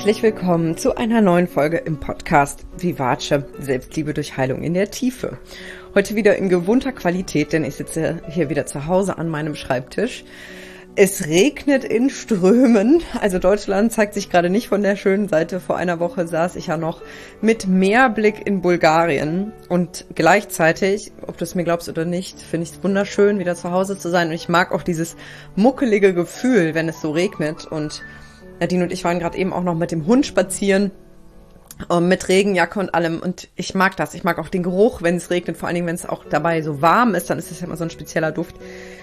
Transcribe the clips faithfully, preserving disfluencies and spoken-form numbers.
Herzlich willkommen zu einer neuen Folge im Podcast Vivace, Selbstliebe durch Heilung in der Tiefe. Heute wieder in gewohnter Qualität, denn ich sitze hier wieder zu Hause an meinem Schreibtisch. Es regnet in Strömen, also Deutschland zeigt sich gerade nicht von der schönen Seite. Vor einer Woche saß ich ja noch mit Meerblick in Bulgarien und gleichzeitig, ob du es mir glaubst oder nicht, finde ich es wunderschön, wieder zu Hause zu sein. Und ich mag auch dieses muckelige Gefühl, wenn es so regnet. Und Nadine und ich waren gerade eben auch noch mit dem Hund spazieren, mit Regenjacke und allem. Und ich mag das. Ich mag auch den Geruch, wenn es regnet, vor allen Dingen, wenn es auch dabei so warm ist, dann ist es ja immer so ein spezieller Duft.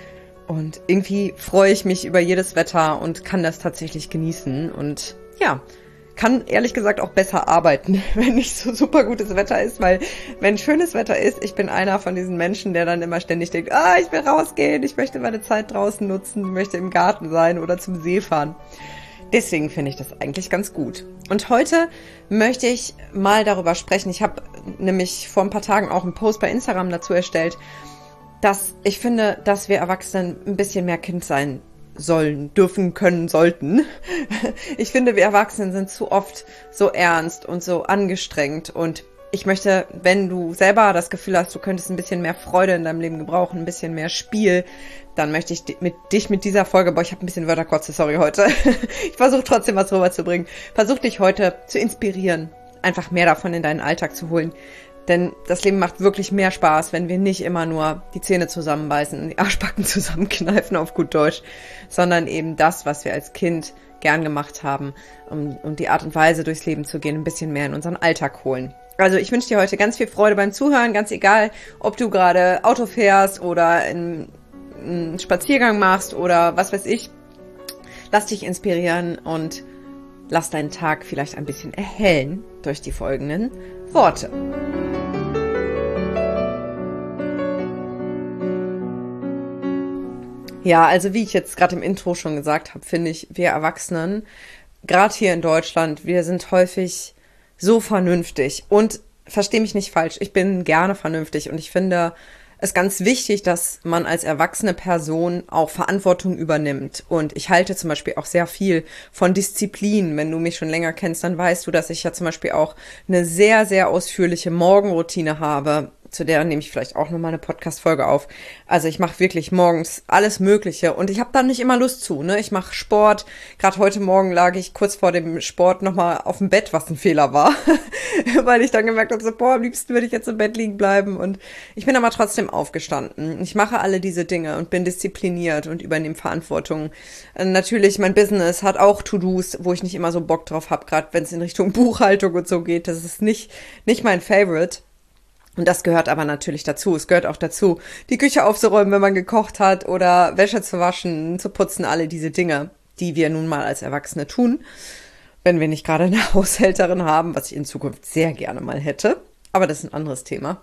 Und irgendwie freue ich mich über jedes Wetter und kann das tatsächlich genießen. Und ja, kann ehrlich gesagt auch besser arbeiten, wenn nicht so super gutes Wetter ist. Weil wenn schönes Wetter ist, ich bin einer von diesen Menschen, der dann immer ständig denkt, ah, ich will rausgehen, ich möchte meine Zeit draußen nutzen, möchte im Garten sein oder zum See fahren. Deswegen finde ich das eigentlich ganz gut. Und heute möchte ich mal darüber sprechen. Ich habe nämlich vor ein paar Tagen auch einen Post bei Instagram dazu erstellt, dass ich finde, dass wir Erwachsenen ein bisschen mehr Kind sein sollen, dürfen, können, sollten. Ich finde, wir Erwachsenen sind zu oft so ernst und so angestrengt. Und ich möchte, wenn du selber das Gefühl hast, du könntest ein bisschen mehr Freude in deinem Leben gebrauchen, ein bisschen mehr Spiel, dann möchte ich mit, dich mit dieser Folge, boah, ich habe ein bisschen Wörterkotze, sorry, heute. Ich versuche trotzdem was rüberzubringen. Versuch dich heute zu inspirieren, einfach mehr davon in deinen Alltag zu holen. Denn das Leben macht wirklich mehr Spaß, wenn wir nicht immer nur die Zähne zusammenbeißen und die Arschbacken zusammenkneifen auf gut Deutsch, sondern eben das, was wir als Kind gern gemacht haben, um, um die Art und Weise durchs Leben zu gehen, ein bisschen mehr in unseren Alltag holen. Also ich wünsche dir heute ganz viel Freude beim Zuhören, ganz egal, ob du gerade Auto fährst oder einen, einen Spaziergang machst oder was weiß ich. Lass dich inspirieren und lass deinen Tag vielleicht ein bisschen erhellen durch die folgenden Worte. Ja, also wie ich jetzt gerade im Intro schon gesagt habe, finde ich, wir Erwachsenen, gerade hier in Deutschland, wir sind häufig so vernünftig. Und versteh mich nicht falsch, ich bin gerne vernünftig und ich finde es ganz wichtig, dass man als erwachsene Person auch Verantwortung übernimmt. Und ich halte zum Beispiel auch sehr viel von Disziplin. Wenn du mich schon länger kennst, dann weißt du, dass ich ja zum Beispiel auch eine sehr, sehr ausführliche Morgenroutine habe. Zu der nehme ich vielleicht auch nochmal eine Podcast-Folge auf. Also ich mache wirklich morgens alles Mögliche und ich habe da nicht immer Lust zu. Ne? Ich mache Sport. Gerade heute Morgen lag ich kurz vor dem Sport nochmal auf dem Bett, was ein Fehler war. Weil ich dann gemerkt habe, so, boah, am liebsten würde ich jetzt im Bett liegen bleiben. Und ich bin aber trotzdem aufgestanden. Ich mache alle diese Dinge und bin diszipliniert und übernehme Verantwortung. Äh, natürlich, mein Business hat auch To-Dos, wo ich nicht immer so Bock drauf habe, gerade wenn es in Richtung Buchhaltung und so geht. Das ist nicht, nicht mein Favorite. Und das gehört aber natürlich dazu. Es gehört auch dazu, die Küche aufzuräumen, wenn man gekocht hat oder Wäsche zu waschen, zu putzen, alle diese Dinge, die wir nun mal als Erwachsene tun, wenn wir nicht gerade eine Haushälterin haben, was ich in Zukunft sehr gerne mal hätte. Aber das ist ein anderes Thema.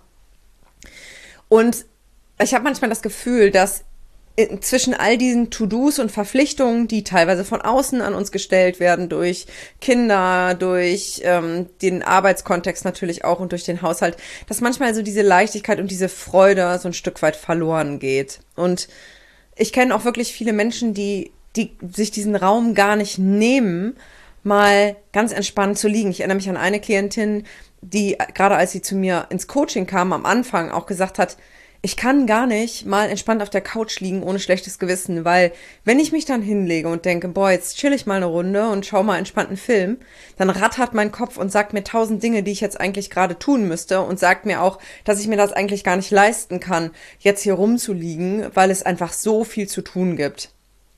Und ich habe manchmal das Gefühl, dass zwischen all diesen To-Dos und Verpflichtungen, die teilweise von außen an uns gestellt werden, durch Kinder, durch ähm, den Arbeitskontext natürlich auch und durch den Haushalt, dass manchmal so diese Leichtigkeit und diese Freude so ein Stück weit verloren geht. Und ich kenne auch wirklich viele Menschen, die, die sich diesen Raum gar nicht nehmen, mal ganz entspannt zu liegen. Ich erinnere mich an eine Klientin, die gerade als sie zu mir ins Coaching kam, am Anfang auch gesagt hat, ich kann gar nicht mal entspannt auf der Couch liegen ohne schlechtes Gewissen, weil wenn ich mich dann hinlege und denke, boah, jetzt chill ich mal eine Runde und schau mal entspannten Film, dann rattert mein Kopf und sagt mir tausend Dinge, die ich jetzt eigentlich gerade tun müsste und sagt mir auch, dass ich mir das eigentlich gar nicht leisten kann, jetzt hier rumzuliegen, weil es einfach so viel zu tun gibt.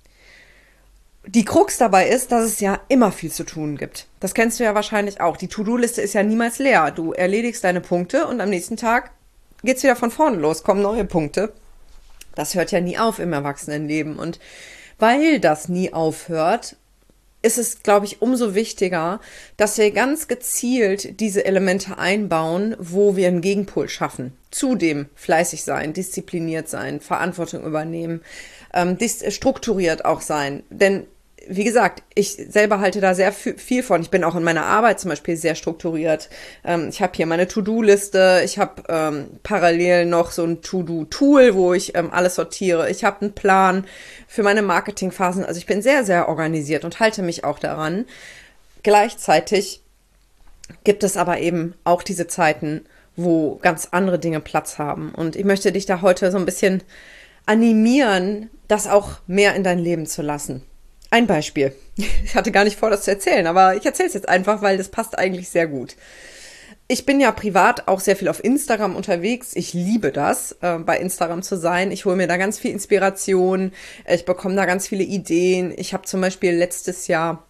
Die Krux dabei ist, dass es ja immer viel zu tun gibt. Das kennst du ja wahrscheinlich auch. Die To-Do-Liste ist ja niemals leer. Du erledigst deine Punkte und am nächsten Tag geht's wieder von vorne los, kommen neue Punkte. Das hört ja nie auf im Erwachsenenleben. Und weil das nie aufhört, ist es, glaube ich, umso wichtiger, dass wir ganz gezielt diese Elemente einbauen, wo wir einen Gegenpol schaffen. Zudem fleißig sein, diszipliniert sein, Verantwortung übernehmen, ähm, dis- strukturiert auch sein. Denn wie gesagt, ich selber halte da sehr viel von. Ich bin auch in meiner Arbeit zum Beispiel sehr strukturiert. Ähm, ich habe hier meine To-Do-Liste. Ich habe ähm, parallel noch so ein To-Do-Tool, wo ich ähm, alles sortiere. Ich habe einen Plan für meine Marketingphasen. Also ich bin sehr, sehr organisiert und halte mich auch daran. Gleichzeitig gibt es aber eben auch diese Zeiten, wo ganz andere Dinge Platz haben. Und ich möchte dich da heute so ein bisschen animieren, das auch mehr in dein Leben zu lassen. Ein Beispiel. Ich hatte gar nicht vor, das zu erzählen, aber ich erzähle es jetzt einfach, weil das passt eigentlich sehr gut. Ich bin ja privat auch sehr viel auf Instagram unterwegs. Ich liebe das, äh, bei Instagram zu sein. Ich hole mir da ganz viel Inspiration. Ich bekomme da ganz viele Ideen. Ich habe zum Beispiel letztes Jahr,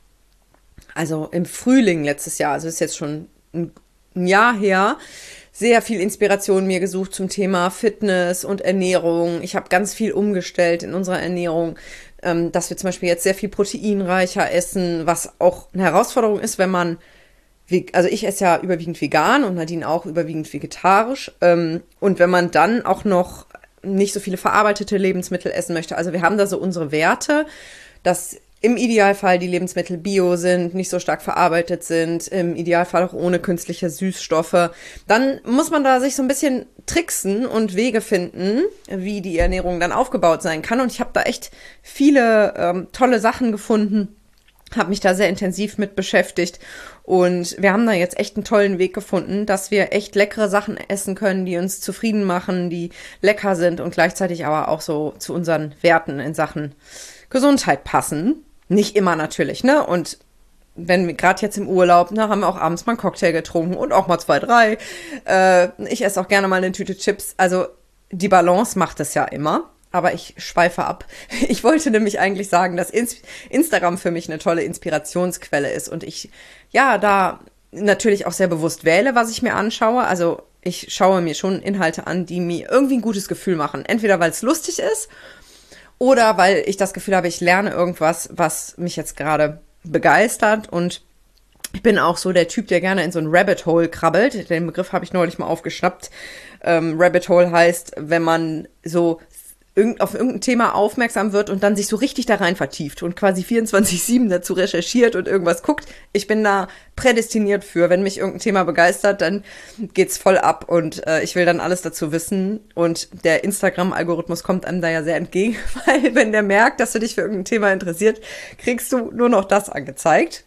also im Frühling letztes Jahr, also ist jetzt schon ein, ein Jahr her, sehr viel Inspiration mir gesucht zum Thema Fitness und Ernährung. Ich habe ganz viel umgestellt in unserer Ernährung, ähm, dass wir zum Beispiel jetzt sehr viel proteinreicher essen, was auch eine Herausforderung ist, wenn man, also ich esse ja überwiegend vegan und Nadine auch überwiegend vegetarisch. Ähm, und wenn man dann auch noch nicht so viele verarbeitete Lebensmittel essen möchte, also wir haben da so unsere Werte, dass im Idealfall die Lebensmittel bio sind, nicht so stark verarbeitet sind, im Idealfall auch ohne künstliche Süßstoffe. Dann muss man da sich so ein bisschen tricksen und Wege finden, wie die Ernährung dann aufgebaut sein kann. Und ich habe da echt viele ähm, tolle Sachen gefunden, habe mich da sehr intensiv mit beschäftigt. Und wir haben da jetzt echt einen tollen Weg gefunden, dass wir echt leckere Sachen essen können, die uns zufrieden machen, die lecker sind und gleichzeitig aber auch so zu unseren Werten in Sachen Gesundheit passen. Nicht immer natürlich, ne? Und wenn wir gerade jetzt im Urlaub, ne, haben wir auch abends mal einen Cocktail getrunken und auch mal zwei, drei. Äh, ich esse auch gerne mal eine Tüte Chips. Also die Balance macht es ja immer. Aber ich schweife ab. Ich wollte nämlich eigentlich sagen, dass Instagram für mich eine tolle Inspirationsquelle ist und ich ja da natürlich auch sehr bewusst wähle, was ich mir anschaue. Also ich schaue mir schon Inhalte an, die mir irgendwie ein gutes Gefühl machen. Entweder weil es lustig ist oder weil ich das Gefühl habe, ich lerne irgendwas, was mich jetzt gerade begeistert. Und ich bin auch so der Typ, der gerne in so ein Rabbit Hole krabbelt. Den Begriff habe ich neulich mal aufgeschnappt. Ähm, Rabbit Hole heißt, wenn man so auf irgendein Thema aufmerksam wird und dann sich so richtig da rein vertieft und quasi vierundzwanzig sieben dazu recherchiert und irgendwas guckt. Ich bin da prädestiniert für. Wenn mich irgendein Thema begeistert, dann geht's voll ab und äh, ich will dann alles dazu wissen. Und der Instagram-Algorithmus kommt einem da ja sehr entgegen, weil wenn der merkt, dass du dich für irgendein Thema interessiert, kriegst du nur noch das angezeigt.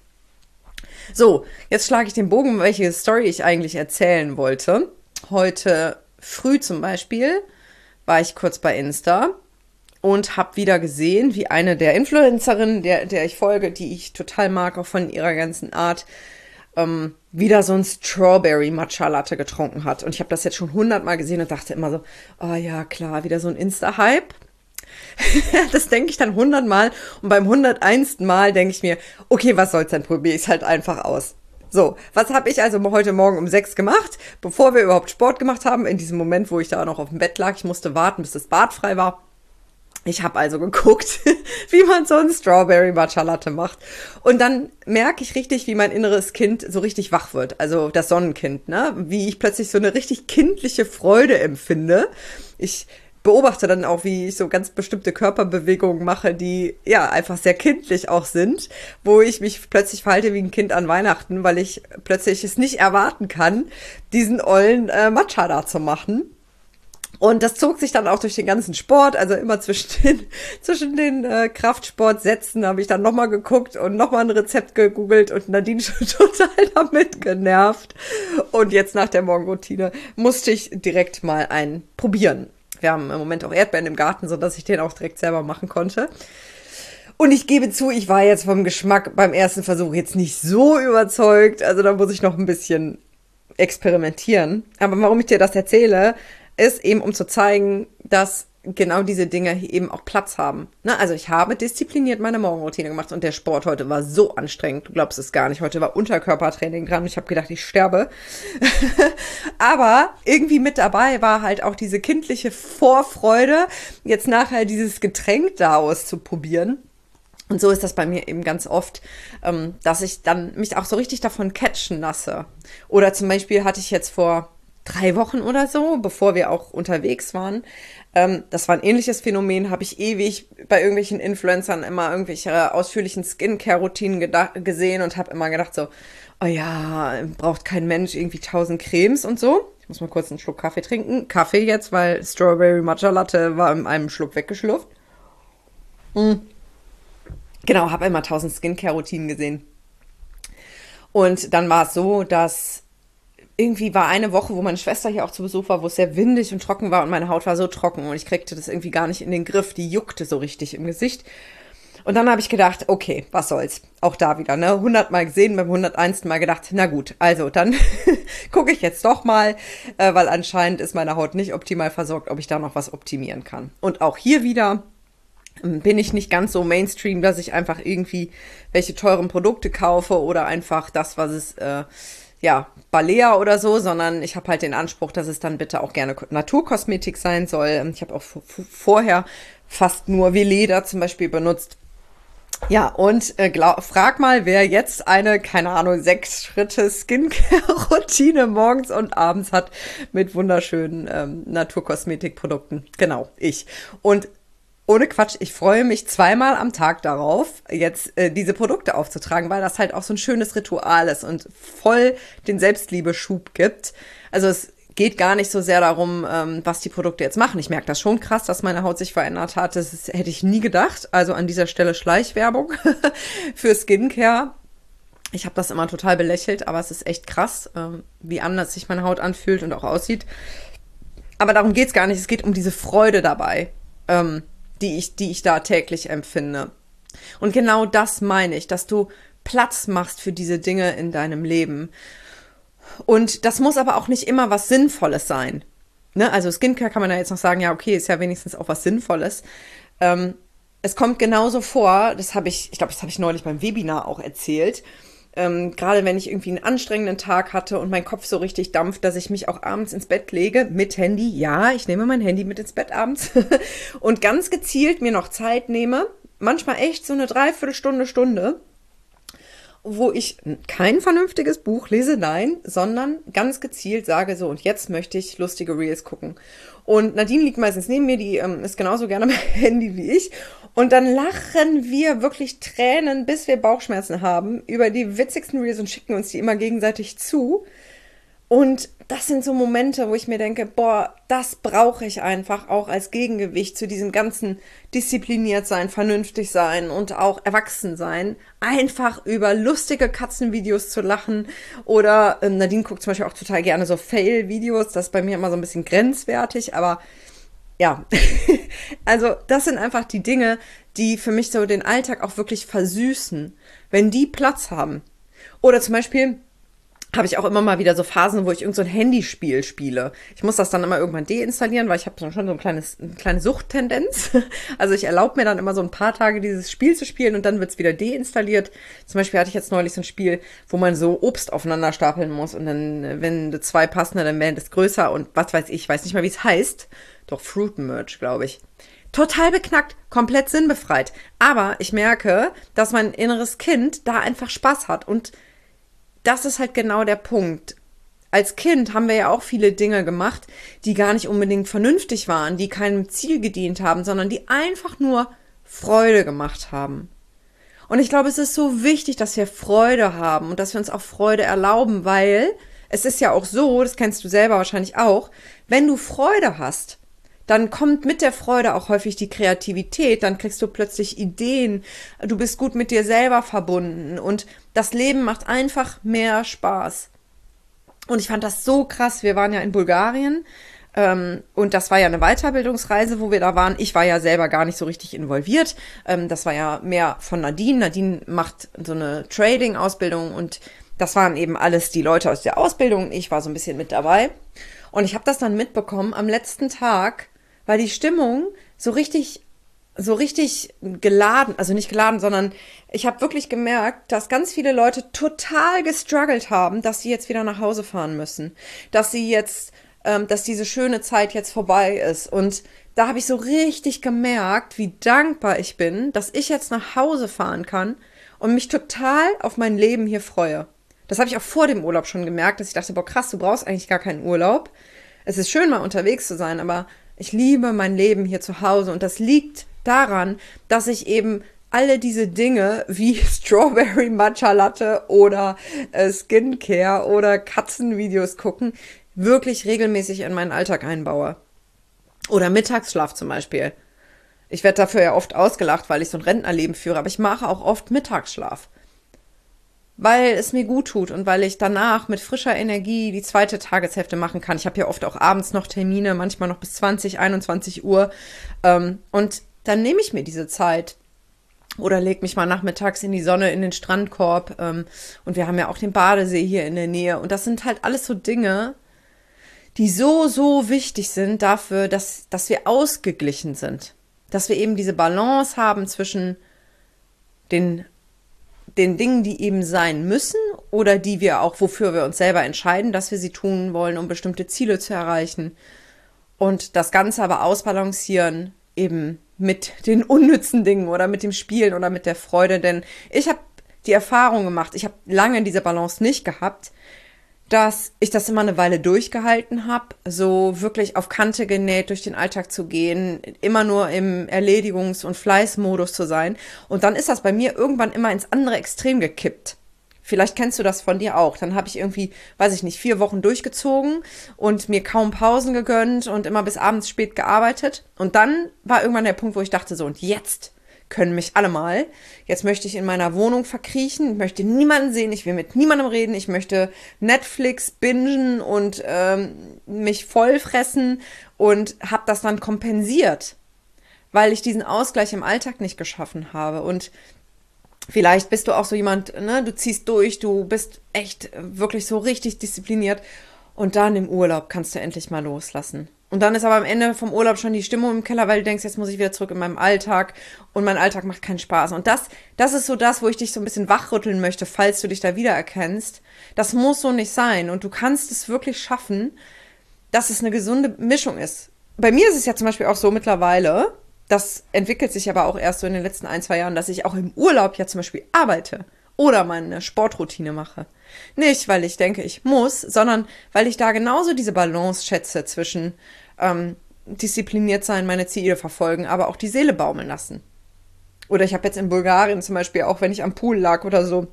So, jetzt schlage ich den Bogen, welche Story ich eigentlich erzählen wollte. Heute früh zum Beispiel war ich kurz bei Insta und habe wieder gesehen, wie eine der Influencerinnen, der, der ich folge, die ich total mag, auch von ihrer ganzen Art, ähm, wieder so ein Strawberry Matcha Latte getrunken hat. Und ich habe das jetzt schon hundertmal gesehen und dachte immer so, oh ja, klar, wieder so ein Insta-Hype. Das denke ich dann hundertmal und beim hunderteinsten Mal denke ich mir, okay, was soll's denn, probiere ich es halt einfach aus. So, was habe ich also heute Morgen um sechs gemacht, bevor wir überhaupt Sport gemacht haben, in diesem Moment, wo ich da noch auf dem Bett lag. Ich musste warten, bis das Bad frei war. Ich habe also geguckt, wie man so einen Strawberry Matcha Latte macht. Und dann merke ich richtig, wie mein inneres Kind so richtig wach wird. Also das Sonnenkind, ne? Wie ich plötzlich so eine richtig kindliche Freude empfinde. Ich beobachte dann auch, wie ich so ganz bestimmte Körperbewegungen mache, die ja einfach sehr kindlich auch sind, wo ich mich plötzlich verhalte wie ein Kind an Weihnachten, weil ich plötzlich es nicht erwarten kann, diesen ollen äh, Matcha da zu machen. Und das zog sich dann auch durch den ganzen Sport, also immer zwischen den, zwischen den äh, Kraftsportsätzen habe ich dann nochmal geguckt und nochmal ein Rezept gegoogelt und Nadine schon total damit genervt. Und jetzt nach der Morgenroutine musste ich direkt mal einen probieren. Wir haben im Moment auch Erdbeeren im Garten, sodass ich den auch direkt selber machen konnte. Und ich gebe zu, ich war jetzt vom Geschmack beim ersten Versuch jetzt nicht so überzeugt. Also da muss ich noch ein bisschen experimentieren. Aber warum ich dir das erzähle, ist eben, um zu zeigen, dass genau diese Dinge hier eben auch Platz haben. Ne? Also ich habe diszipliniert meine Morgenroutine gemacht und der Sport heute war so anstrengend. Du glaubst es gar nicht. Heute war Unterkörpertraining dran und ich habe gedacht, ich sterbe. Aber irgendwie mit dabei war halt auch diese kindliche Vorfreude, jetzt nachher dieses Getränk da auszuprobieren. Und so ist das bei mir eben ganz oft, ähm, dass ich dann mich auch so richtig davon catchen lasse. Oder zum Beispiel hatte ich jetzt vor drei Wochen oder so, bevor wir auch unterwegs waren. Ähm, das war ein ähnliches Phänomen, habe ich ewig bei irgendwelchen Influencern immer irgendwelche ausführlichen Skincare-Routinen gesehen und habe immer gedacht so, oh ja, braucht kein Mensch irgendwie tausend Cremes und so. Ich muss mal kurz einen Schluck Kaffee trinken. Kaffee jetzt, weil Strawberry Matcha Latte war in einem Schluck weggeschlürft. Mhm. Genau, habe immer tausend Skincare-Routinen gesehen. Und dann war es so, dass irgendwie war eine Woche, wo meine Schwester hier auch zu Besuch war, wo es sehr windig und trocken war und meine Haut war so trocken und ich kriegte das irgendwie gar nicht in den Griff. Die juckte so richtig im Gesicht. Und dann habe ich gedacht, okay, was soll's. Auch da wieder, ne? hundert Mal gesehen, beim hunderteins. Mal gedacht, na gut, also dann gucke ich jetzt doch mal, äh, weil anscheinend ist meine Haut nicht optimal versorgt, ob ich da noch was optimieren kann. Und auch hier wieder ähm, bin ich nicht ganz so Mainstream, dass ich einfach irgendwie welche teuren Produkte kaufe oder einfach das, was es, äh, ja, Balea oder so, sondern ich habe halt den Anspruch, dass es dann bitte auch gerne Naturkosmetik sein soll. Ich habe auch vorher fast nur Veleda zum Beispiel benutzt. Ja, und äh, glaub, frag mal, wer jetzt eine, keine Ahnung, sechs Schritte Skincare-Routine morgens und abends hat mit wunderschönen ähm, Naturkosmetikprodukten. Genau, ich. Und ohne Quatsch, ich freue mich zweimal am Tag darauf, jetzt äh, diese Produkte aufzutragen, weil das halt auch so ein schönes Ritual ist und voll den Selbstliebeschub gibt. Also es geht gar nicht so sehr darum, ähm, was die Produkte jetzt machen. Ich merke das schon krass, dass meine Haut sich verändert hat. Das ist, hätte ich nie gedacht. Also an dieser Stelle Schleichwerbung für Skincare. Ich habe das immer total belächelt, aber es ist echt krass, ähm, wie anders sich meine Haut anfühlt und auch aussieht. Aber darum geht's gar nicht. Es geht um diese Freude dabei, ähm, die ich, die ich da täglich empfinde. Und genau das meine ich, dass du Platz machst für diese Dinge in deinem Leben. Und das muss aber auch nicht immer was Sinnvolles sein. Ne? Also Skincare kann man ja jetzt noch sagen, ja, okay, ist ja wenigstens auch was Sinnvolles. Ähm, es kommt genauso vor, das habe ich, ich glaube, das habe ich neulich beim Webinar auch erzählt, ähm, gerade wenn ich irgendwie einen anstrengenden Tag hatte und mein Kopf so richtig dampft, dass ich mich auch abends ins Bett lege mit Handy. Ja, ich nehme mein Handy mit ins Bett abends und ganz gezielt mir noch Zeit nehme, manchmal echt so eine Dreiviertelstunde, Stunde, wo ich kein vernünftiges Buch lese, nein, sondern ganz gezielt sage so, und jetzt möchte ich lustige Reels gucken. Und Nadine liegt meistens neben mir, die ähm, ist genauso gerne am Handy wie ich. Und dann lachen wir wirklich Tränen, bis wir Bauchschmerzen haben, über die witzigsten Reels und schicken uns die immer gegenseitig zu. Und das sind so Momente, wo ich mir denke, boah, das brauche ich einfach auch als Gegengewicht zu diesem ganzen diszipliniert sein, vernünftig sein und auch erwachsen sein. Einfach über lustige Katzenvideos zu lachen. Oder ähm, Nadine guckt zum Beispiel auch total gerne so Fail-Videos. Das ist bei mir immer so ein bisschen grenzwertig, aber ja, also das sind einfach die Dinge, die für mich so den Alltag auch wirklich versüßen, wenn die Platz haben. Oder zum Beispiel habe ich auch immer mal wieder so Phasen, wo ich irgend so ein Handyspiel spiele. Ich muss das dann immer irgendwann deinstallieren, weil ich habe dann schon so ein kleines, eine kleine Suchttendenz. Also ich erlaube mir dann immer so ein paar Tage dieses Spiel zu spielen und dann wird's wieder deinstalliert. Zum Beispiel hatte ich jetzt neulich so ein Spiel, wo man so Obst aufeinander stapeln muss und dann, wenn du zwei passen, dann werden das größer und was weiß ich, weiß nicht mal, wie es heißt. Doch Fruit Merge, glaube ich. Total beknackt, komplett sinnbefreit. Aber ich merke, dass mein inneres Kind da einfach Spaß hat und das ist halt genau der Punkt. Als Kind haben wir ja auch viele Dinge gemacht, die gar nicht unbedingt vernünftig waren, die keinem Ziel gedient haben, sondern die einfach nur Freude gemacht haben. Und ich glaube, es ist so wichtig, dass wir Freude haben und dass wir uns auch Freude erlauben, weil es ist ja auch so, das kennst du selber wahrscheinlich auch, wenn du Freude hast, dann kommt mit der Freude auch häufig die Kreativität, dann kriegst du plötzlich Ideen, du bist gut mit dir selber verbunden und das Leben macht einfach mehr Spaß. Und ich fand das so krass, wir waren ja in Bulgarien ähm, und das war ja eine Weiterbildungsreise, wo wir da waren. Ich war ja selber gar nicht so richtig involviert, ähm, das war ja mehr von Nadine. Nadine macht so eine Trading-Ausbildung und das waren eben alles die Leute aus der Ausbildung. Ich war so ein bisschen mit dabei und ich habe das dann mitbekommen am letzten Tag, weil die Stimmung so richtig, so richtig geladen, also nicht geladen, sondern ich habe wirklich gemerkt, dass ganz viele Leute total gestruggelt haben, dass sie jetzt wieder nach Hause fahren müssen, dass sie jetzt, ähm, dass diese schöne Zeit jetzt vorbei ist. Und da habe ich so richtig gemerkt, wie dankbar ich bin, dass ich jetzt nach Hause fahren kann und mich total auf mein Leben hier freue. Das habe ich auch vor dem Urlaub schon gemerkt, dass ich dachte, boah krass, du brauchst eigentlich gar keinen Urlaub. Es ist schön, mal unterwegs zu sein, aber ich liebe mein Leben hier zu Hause und das liegt daran, dass ich eben alle diese Dinge wie Strawberry Matcha Latte oder äh, Skincare oder Katzenvideos gucken, wirklich regelmäßig in meinen Alltag einbaue. Oder Mittagsschlaf zum Beispiel. Ich werde dafür ja oft ausgelacht, weil ich so ein Rentnerleben führe, aber ich mache auch oft Mittagsschlaf. weil es mir gut tut und weil ich danach mit frischer Energie die zweite Tageshälfte machen kann. Ich habe ja oft auch abends noch Termine, manchmal noch bis zwanzig, einundzwanzig Uhr. Ähm, und dann nehme ich mir diese Zeit oder leg mich mal nachmittags in die Sonne, in den Strandkorb. Ähm, und wir haben ja auch den Badesee hier in der Nähe. Und das sind halt alles so Dinge, die so, so wichtig sind dafür, dass, dass wir ausgeglichen sind. Dass wir eben diese Balance haben zwischen den den Dingen, die eben sein müssen oder die wir auch, wofür wir uns selber entscheiden, dass wir sie tun wollen, um bestimmte Ziele zu erreichen. Und das Ganze aber ausbalancieren eben mit den unnützen Dingen oder mit dem Spielen oder mit der Freude. Denn ich habe die Erfahrung gemacht, ich habe lange diese Balance nicht gehabt, dass ich das immer eine Weile durchgehalten habe, so wirklich auf Kante genäht durch den Alltag zu gehen, immer nur im Erledigungs- und Fleißmodus zu sein. Und dann ist das bei mir irgendwann immer ins andere Extrem gekippt. Vielleicht kennst du das von dir auch. Dann habe ich irgendwie, weiß ich nicht, vier Wochen durchgezogen und mir kaum Pausen gegönnt und immer bis abends spät gearbeitet. Und dann war irgendwann der Punkt, wo ich dachte so, und jetzt können mich alle mal. Jetzt möchte ich in meiner Wohnung verkriechen, ich möchte niemanden sehen, ich will mit niemandem reden, ich möchte Netflix bingen und ähm, mich vollfressen und habe das dann kompensiert, weil ich diesen Ausgleich im Alltag nicht geschaffen habe. Und vielleicht bist du auch so jemand, ne, du ziehst durch, du bist echt wirklich so richtig diszipliniert und dann im Urlaub kannst du endlich mal loslassen. Und dann ist aber am Ende vom Urlaub schon die Stimmung im Keller, weil du denkst, jetzt muss ich wieder zurück in meinem Alltag und mein Alltag macht keinen Spaß. Und das, das ist so das, wo ich dich so ein bisschen wachrütteln möchte, falls du dich da wiedererkennst. Das muss so nicht sein und du kannst es wirklich schaffen, dass es eine gesunde Mischung ist. Bei mir ist es ja zum Beispiel auch so mittlerweile, das entwickelt sich aber auch erst so in den letzten ein, zwei Jahren, dass ich auch im Urlaub ja zum Beispiel arbeite oder meine Sportroutine mache. Nicht, weil ich denke, ich muss, sondern weil ich da genauso diese Balance schätze zwischen ähm, diszipliniert sein, meine Ziele verfolgen, aber auch die Seele baumeln lassen. Oder ich habe jetzt in Bulgarien zum Beispiel, auch wenn ich am Pool lag oder so,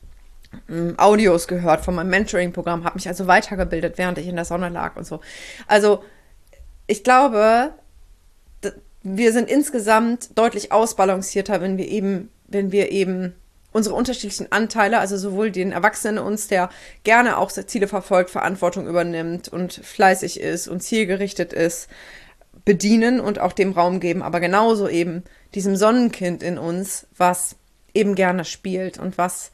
ähm, Audios gehört von meinem Mentoring-Programm, habe mich also weitergebildet, während ich in der Sonne lag und so. Also ich glaube, d- wir sind insgesamt deutlich ausbalancierter, wenn wir eben, wenn wir eben unsere unterschiedlichen Anteile, also sowohl den Erwachsenen in uns, der gerne auch Ziele verfolgt, Verantwortung übernimmt und fleißig ist und zielgerichtet ist, bedienen und auch dem Raum geben, aber genauso eben diesem Sonnenkind in uns, was eben gerne spielt und was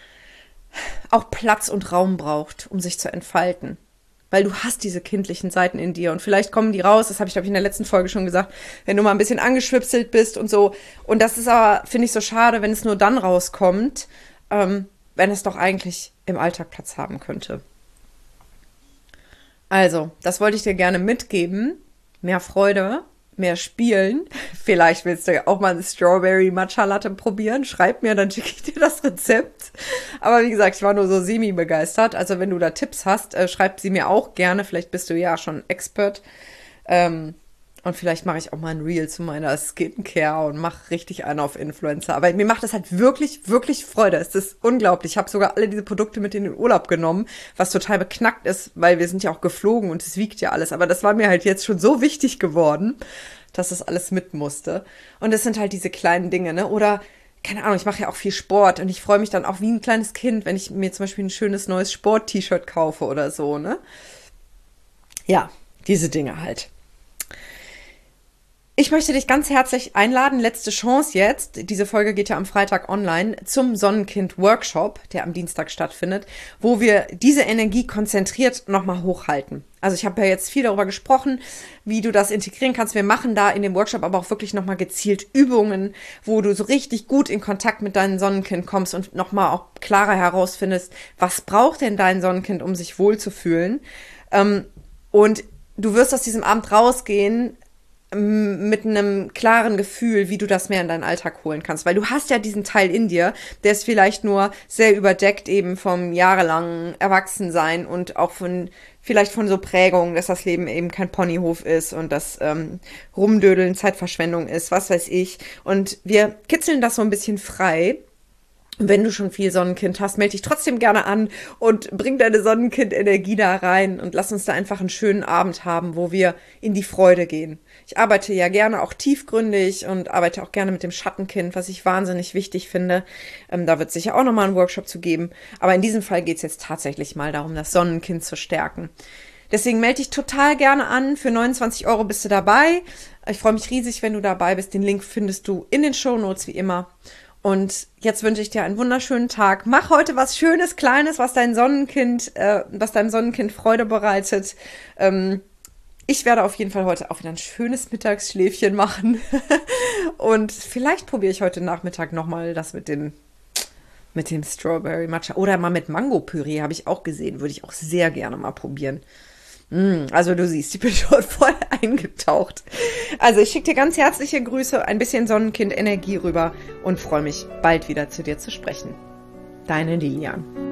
auch Platz und Raum braucht, um sich zu entfalten. Weil du hast diese kindlichen Seiten in dir und vielleicht kommen die raus, das habe ich, glaube ich, in der letzten Folge schon gesagt, wenn du mal ein bisschen angeschwipselt bist und so. Und das ist aber, finde ich, so schade, wenn es nur dann rauskommt, ähm, wenn es doch eigentlich im Alltag Platz haben könnte. Also, das wollte ich dir gerne mitgeben. Mehr Freude, mehr Spielen. Vielleicht willst du ja auch mal eine Strawberry Matcha Latte probieren. Schreib mir, dann schicke ich dir das Rezept. Aber wie gesagt, ich war nur so semi-begeistert. Also wenn du da Tipps hast, äh, schreib sie mir auch gerne. Vielleicht bist du ja schon Expert. Ähm, und vielleicht mache ich auch mal ein Reel zu meiner Skincare und mache richtig einen auf Influencer. Aber mir macht das halt wirklich, wirklich Freude. Es ist unglaublich. Ich habe sogar alle diese Produkte mit in den Urlaub genommen, was total beknackt ist, weil wir sind ja auch geflogen und es wiegt ja alles. Aber das war mir halt jetzt schon so wichtig geworden, dass das alles mit musste. Und es sind halt diese kleinen Dinge, ne? Oder, keine Ahnung, ich mache ja auch viel Sport und ich freue mich dann auch wie ein kleines Kind, wenn ich mir zum Beispiel ein schönes neues Sport-T-Shirt kaufe oder so, ne? Ja, diese Dinge halt. Ich möchte dich ganz herzlich einladen, letzte Chance jetzt, diese Folge geht ja am Freitag online, zum Sonnenkind-Workshop, der am Dienstag stattfindet, wo wir diese Energie konzentriert nochmal hochhalten. Also ich habe ja jetzt viel darüber gesprochen, wie du das integrieren kannst. Wir machen da in dem Workshop aber auch wirklich nochmal gezielt Übungen, wo du so richtig gut in Kontakt mit deinem Sonnenkind kommst und nochmal auch klarer herausfindest, was braucht denn dein Sonnenkind, um sich wohlzufühlen. Ähm, und du wirst aus diesem Abend rausgehen mit einem klaren Gefühl, wie du das mehr in deinen Alltag holen kannst. Weil du hast ja diesen Teil in dir, der ist vielleicht nur sehr überdeckt eben vom jahrelangen Erwachsensein und auch von vielleicht von so Prägungen, dass das Leben eben kein Ponyhof ist und dass ähm, Rumdödeln Zeitverschwendung ist, was weiß ich. Und wir kitzeln das so ein bisschen frei Und wenn du schon viel Sonnenkind hast, melde dich trotzdem gerne an und bring deine Sonnenkind-Energie da rein und lass uns da einfach einen schönen Abend haben, wo wir in die Freude gehen. Ich arbeite ja gerne auch tiefgründig und arbeite auch gerne mit dem Schattenkind, was ich wahnsinnig wichtig finde. Ähm, da wird es sicher auch nochmal einen Workshop zu geben. Aber in diesem Fall geht es jetzt tatsächlich mal darum, das Sonnenkind zu stärken. Deswegen melde dich total gerne an. Für neunundzwanzig Euro bist du dabei. Ich freue mich riesig, wenn du dabei bist. Den Link findest du in den Shownotes wie immer. Und jetzt wünsche ich dir einen wunderschönen Tag. Mach heute was Schönes, Kleines, was dein Sonnenkind, äh, was deinem Sonnenkind Freude bereitet. Ähm, ich werde auf jeden Fall heute auch wieder ein schönes Mittagsschläfchen machen. Und vielleicht probiere ich heute Nachmittag nochmal das mit dem, mit dem Strawberry Matcha. Oder mal mit Mango-Püree, habe ich auch gesehen. Würde ich auch sehr gerne mal probieren. Also du siehst, ich bin schon voll eingetaucht. Also ich schicke dir ganz herzliche Grüße, ein bisschen Sonnenkind-Energie rüber und freue mich, bald wieder zu dir zu sprechen. Deine Lilian.